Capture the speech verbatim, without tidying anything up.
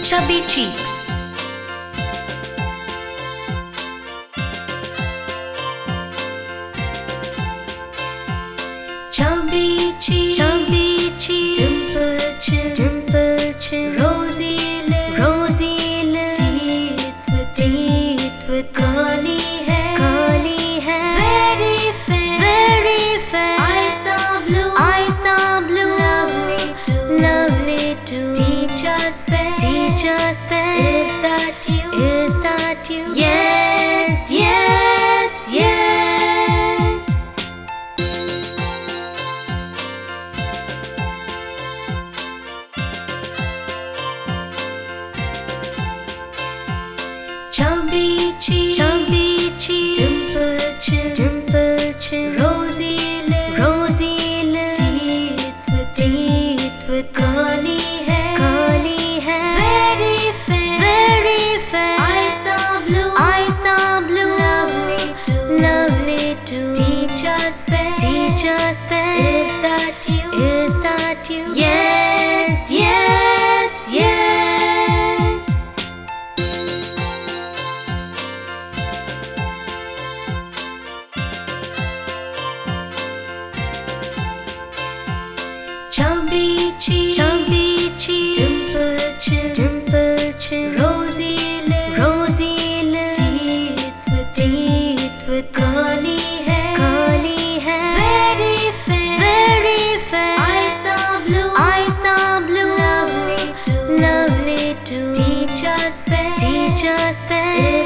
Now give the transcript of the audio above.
chubby cheeks. Chubby cheeks, chubby cheeks, dimple chin, dimple chin, rosy lips, rosy lips, teeth with teeth with curly hair, curly hair, very fair, very fair, eyes are blue, eyes are blue, lovely too, lovely too, teacher's pet, teacher's pet, is that you, is that you, yes, yes, yes. Chubby cheeks, chubby cheeks, dimple chin, dimple chin, rosy lips, rosy lips, teeth with teeth with curly hair, curly hair, very fair, very fair, eyes are blue, eyes are blue, lovely too, lovely too, teacher's pet, teacher's pet, is that you, is that you, yes, yes, yes. Chubby cheeks, chubby cheeks, dimple chin, dimple chin, rosy lips, rosy lips, teeth with teeth with curly hair, curly hair, very fair, very fair, eyes are blue, eyes are blue, lovely too, lovely too, teacher's pet, teacher's pet.